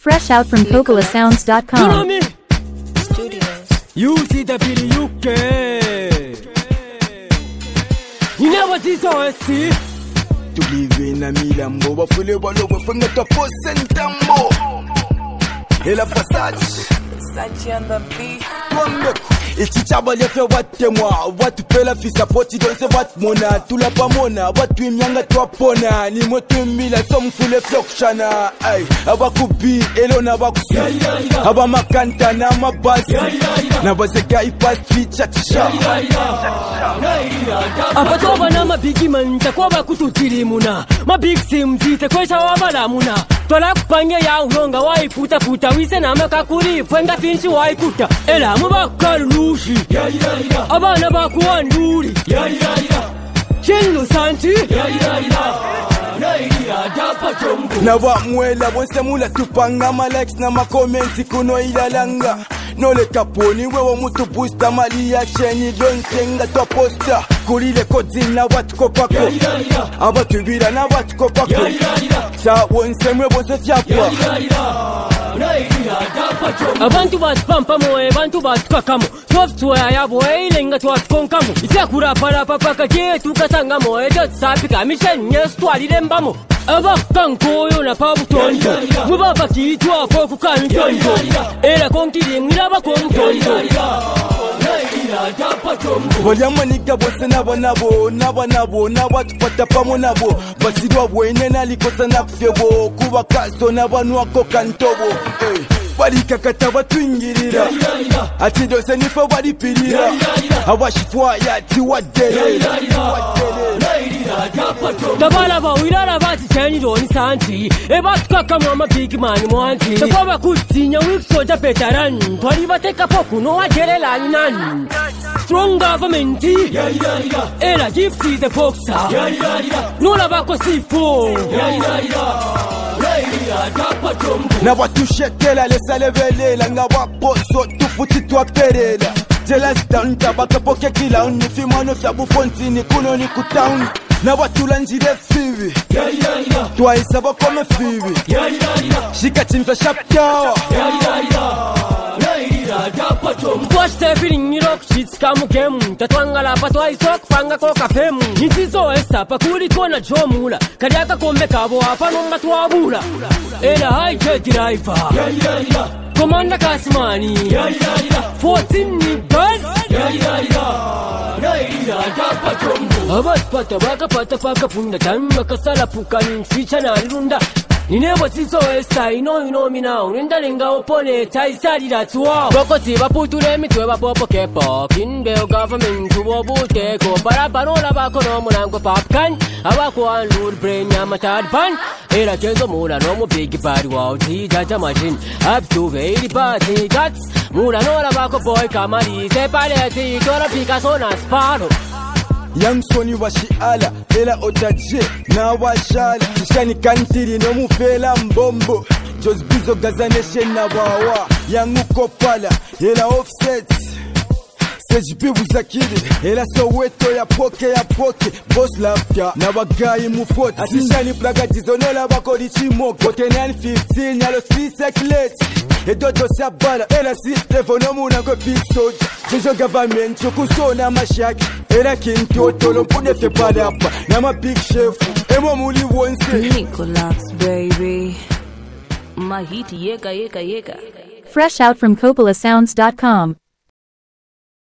Fresh out from CocolaSounds.com. You know me? Studios. You see the video UK. You never did so see. To live in a milambo, but fully all over from the top of Sentambo. Ela Fassage. Sachi on the beat. Ichichabalefya watemwa watu pela fisapoti donse wat mona tula pamona watu imyanga twapona ni moto mila somfule flokshana ay abakubi elona abakusi abamakanta na mabasi na baseka ipas feature tisha abatoba na mabigi manta kwa bakututiri muna mabig sim zite kwesha wabala muna tola kupanya ya unonga waiputa puta wise na makakuri pwenga finchi waikuta ela mubakalu abana bakuwanduri Chingu santi na wamwela bonse mula tupanga likes na comments kuno ilalanga nole kaponi wewe mutu booster mali ya chenyi donsenga to poster kulile kodina watu kopako abatu bila na watu kopako sa bonse mwe bonse fyapa abantu batpampa moe bantu batkakamo software yabo ilenga twatkonkamo itakura para papa ke tukasanga moe tsapika mishenye stwalile mbamo abakankoyo na pabutonjo mubaba kitwa ko kukantonjo era konkiri mwiraba ko mutonjo Waliamanika bose nabo nabatupata pamo nabo basidwa bwene nalikosa nakufyebo kuba kasto nabanu ako kantobo balikakata batwingirira ati dose nifo balipirira abashifwa yati wadele Dabala ba wirara bati chanyi doni santi ebatukaka mama big man mwanti takoba kutinya wiksoja petaran twali bateka poku no wagerela nani strong government era gifti the boxer nula bako sifo na batushekela lesalebela nga baposo tufuti twaperela jealous down tabaka poke kila unifimano fya bufontini kuno ni kutown na batulanjire fibi twaisa bakome fibi shikatimfa shaptawa Kwashte feeling rock shits kamu gemu tatwangala patwa isok panga ko kafemu nitizo esa pakuri kona jomula kariaka kombe kabo apa nonga twabula era high jet driver Commander Kasmani 14 ni bus abat pata baka pata paka punda tamba kasala pukani ficha na runda Ninebo tiso esta ino mi now Nenda linga opone taisari la tuwa Boko tiba putu remi tuweba popo kepo Kinbeo government tuwo bute ko Para panola bako no munango popkan Abako anlur brain ya matad pan Era kenzo mula no mo big party wow Ti jaja machine Up to 80 party guts Mula nola bako boy kamari Se paleti Tora Picasso na sparo Yamsoni washiala, ela otaje, na washala Kishani kantiri no mufela mbombo Just bizo gazanese na wawa Yangu kopala, ela offset Sejipi buzakiri, ela soweto ya poke Boss lafya, na wagayi mufoti Asishani plaga jizonola wako lichimoke Kote 915, yalo street circulate Edodo sabala, ela si telefono muna go pisoja Jojo government, chokusona mashaki Era kintoto lompune fe padapa Nama big chef, emo muli wonse Nicolas baby Mahiti yeka Fresh out from CocolaSounds.com.